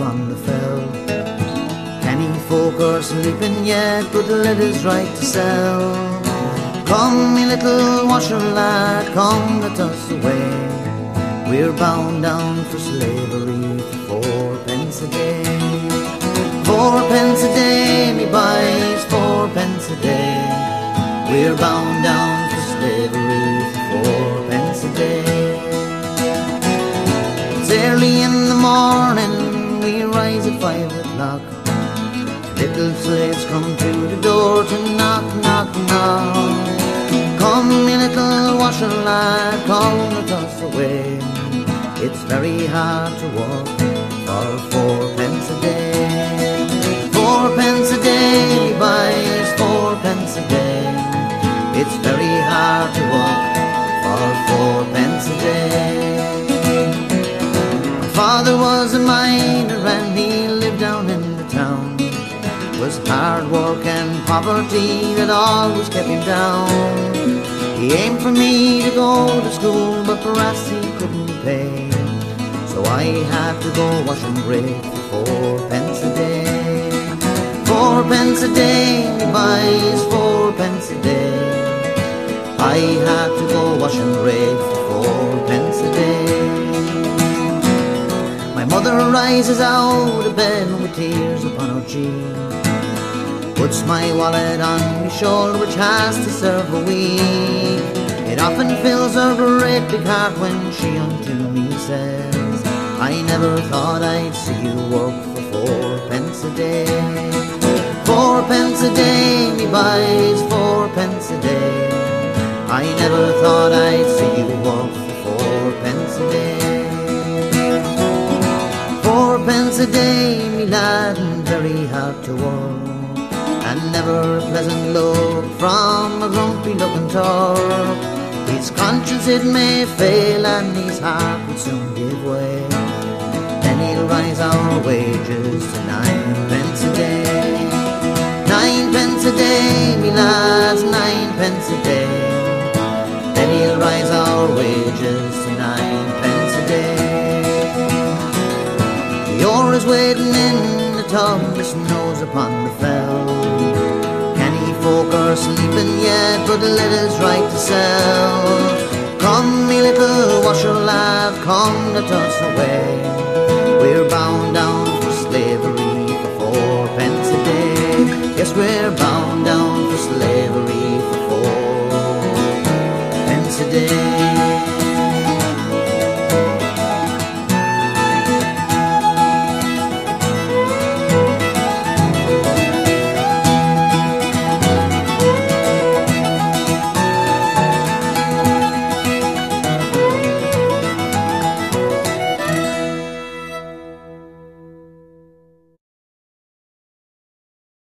upon the fell. Any folk are sleeping yet, but the leather's right to sell. Come, me little washer lad, come, let us away. We're bound down for slavery for 4 pence a day. 4 pence a day, me buys 4 pence a day. We're bound down for slavery for 4 pence a day. It's early in the morning, we rise at 5 o'clock. Little slaves come to the door to knock, knock, knock. Come, me little washer lad, come, let us away. It's very hard to walk for 4 pence a day. 4 pence a day, he buys 4 pence a day. It's very hard to walk for 4 pence a day. My father was a miner and he lived down in the town. It was hard work and poverty that always kept him down. He aimed for me to go to school, but perhaps he couldn't pay. So I had to go wash and break for 4 pence a day. 4 pence a day, he buys 4 pence a day. I had to go wash and break for 4 pence a day. My mother rises out of bed with tears upon her cheek, puts my wallet on my shoulder which has to serve a week. It often fills her great big heart when she unto me says, I never thought I'd see you work for 4 pence a day. 4 pence a day, me buys 4 pence a day. I never thought I'd see you work for 4 pence a day. 4 pence a day, me lad, and very hard to work, and never a pleasant look from a grumpy looking Turk. His conscience it may fail and his heart will soon give way. Then he'll rise our wages to 9 pence a day. 9 pence a day, me lads, 9 pence a day. Then he'll rise our wages to 9 pence a day. The ore is waiting in the tub, the snow's upon the fell. Canny folk are sleeping yet, but the leather's right to sell. Come, me little washer lad, come, let us away. We're bound down